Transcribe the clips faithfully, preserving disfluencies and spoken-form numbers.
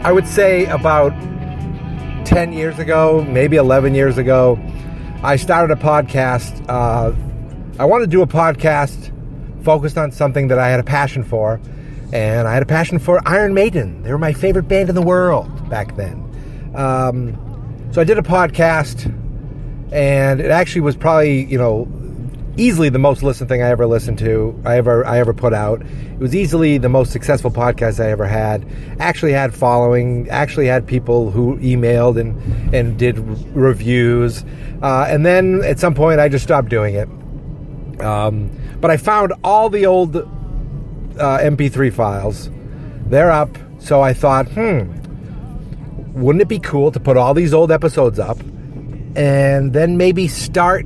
I would say about ten years ago, maybe eleven years ago, I started a podcast. Uh, I wanted to do a podcast focused on something that I had a passion for. And I had a passion for Iron Maiden. They were my favorite band in the world back then. Um, so I did a podcast, and it actually was probably, you know, easily the most listened thing I ever listened to, I ever I ever put out. It was easily the most successful podcast I ever had. Actually had following, actually had people who emailed and, and did reviews. Uh, and then at some point I just stopped doing it. Um, but I found all the old uh, M P three files. They're up. So I thought, hmm, wouldn't it be cool to put all these old episodes up and then maybe start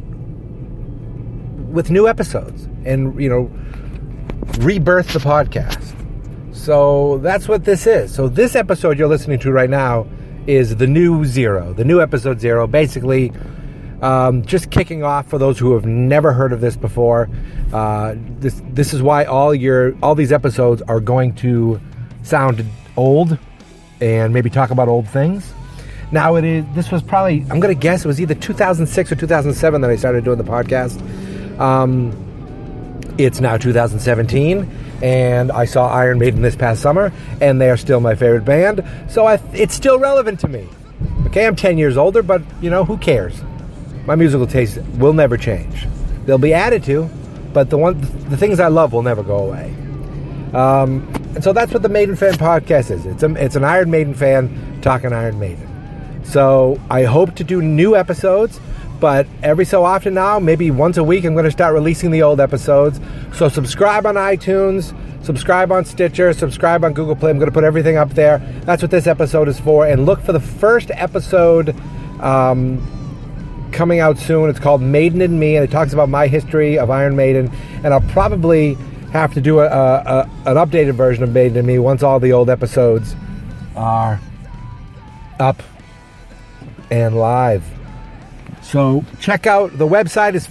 with new episodes and, you know, rebirth the podcast. So that's what this is. So this episode you're listening to right now is the new zero, the new episode zero. Basically, um, just kicking off for those who have never heard of this before. Uh, this this is why all your all these episodes are going to sound old and maybe talk about old things. Now it is. This was probably, I'm going to guess it was either two thousand six or two thousand seven that I started doing the podcast. Um, it's now two thousand seventeen, and I saw Iron Maiden this past summer, and they are still my favorite band, so I, it's still relevant to me. Okay, I'm ten years older, but, you know, who cares? My musical taste will never change. They'll be added to, but the one, the things I love will never go away. Um, and so that's what the Maiden Fan Podcast is. It's a, it's an Iron Maiden fan talking Iron Maiden. So I hope to do new episodes. But every so often now, maybe once a week, I'm going to start releasing the old episodes. So subscribe on iTunes, subscribe on Stitcher, subscribe on Google Play. I'm going to put everything up there. That's what this episode is for. And look for the first episode um, coming out soon. It's called Maiden and Me, and it talks about my history of Iron Maiden. And I'll probably have to do a, a, a, an updated version of Maiden and Me once all the old episodes are up and live. So check out, the website is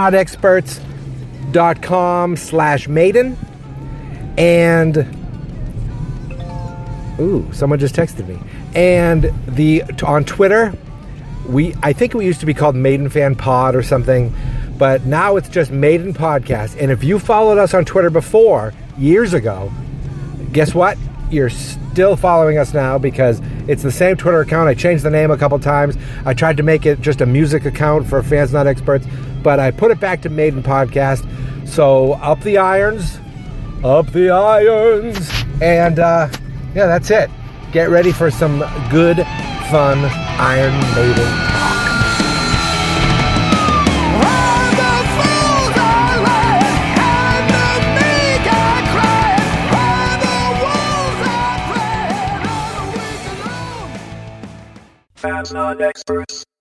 fansnotexperts.com slash Maiden. And, ooh, someone just texted me. And the on Twitter, we I think we used to be called Maiden Fan Pod or something, but now it's just Maiden Podcast. And if you followed us on Twitter before, years ago, guess what? You're still following us now because it's the same Twitter account. I changed the name a couple times. I tried to make it just a music account for Fans Not Experts, but I put it back to Maiden Podcast. So up the irons, up the irons. And uh, yeah, that's it. Get ready for some good, fun Iron Maiden talk. Fans Not Experts.